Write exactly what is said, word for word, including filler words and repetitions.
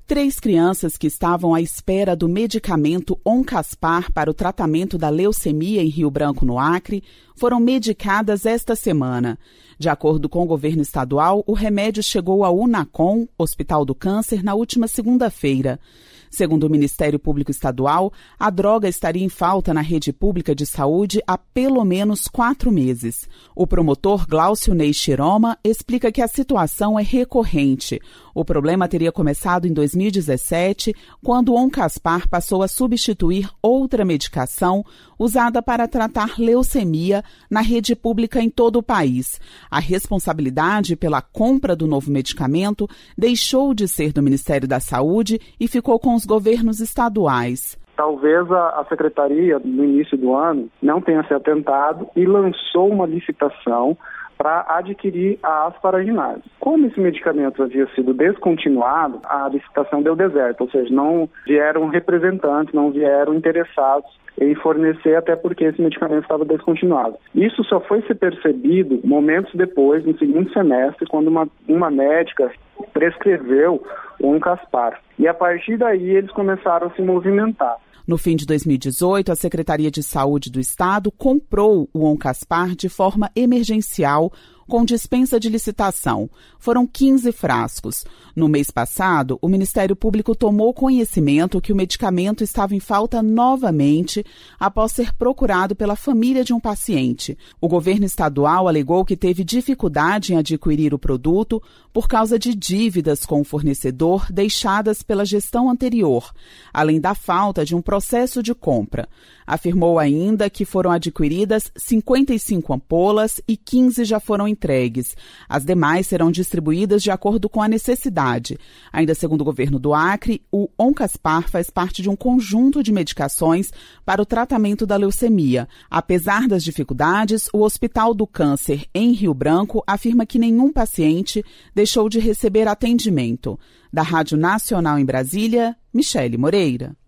Três crianças que estavam à espera do medicamento Oncaspar para o tratamento da leucemia em Rio Branco, no Acre, foram medicadas esta semana. De acordo com o governo estadual, o remédio chegou ao Unacom, Hospital do Câncer, na última segunda-feira. Segundo o Ministério Público Estadual, a droga estaria em falta na rede pública de saúde há pelo menos quatro meses. O promotor Glaucio Ney Chiroma explica que a situação é recorrente. O problema teria começado em dois mil e dezessete, quando o Oncaspar passou a substituir outra medicação usada para tratar leucemia na rede pública em todo o país. A responsabilidade pela compra do novo medicamento deixou de ser do Ministério da Saúde e ficou com os governos estaduais. Talvez a, a Secretaria, no início do ano, não tenha se atentado e lançou uma licitação para adquirir a asparaginase. Como esse medicamento havia sido descontinuado, a licitação deu deserto, ou seja, não vieram representantes, não vieram interessados em fornecer, até porque esse medicamento estava descontinuado. Isso só foi ser percebido momentos depois, no segundo semestre, quando uma, uma médica prescreveu o Oncaspar. E a partir daí eles começaram a se movimentar. No fim de dois mil e dezoito, a Secretaria de Saúde do Estado comprou o Oncaspar de forma emergencial, com dispensa de licitação. Foram quinze frascos. No mês passado, o Ministério Público tomou conhecimento que o medicamento estava em falta novamente após ser procurado pela família de um paciente. O governo estadual alegou que teve dificuldade em adquirir o produto por causa de dívidas com o fornecedor deixadas pela gestão anterior, além da falta de um processo de compra. Afirmou ainda que foram adquiridas cinquenta e cinco ampolas e quinze já foram entregues. As demais serão distribuídas de acordo com a necessidade. Ainda segundo o governo do Acre, o Oncaspar faz parte de um conjunto de medicações para o tratamento da leucemia. Apesar das dificuldades, o Hospital do Câncer em Rio Branco afirma que nenhum paciente deixou de receber atendimento. Da Rádio Nacional em Brasília, Michele Moreira.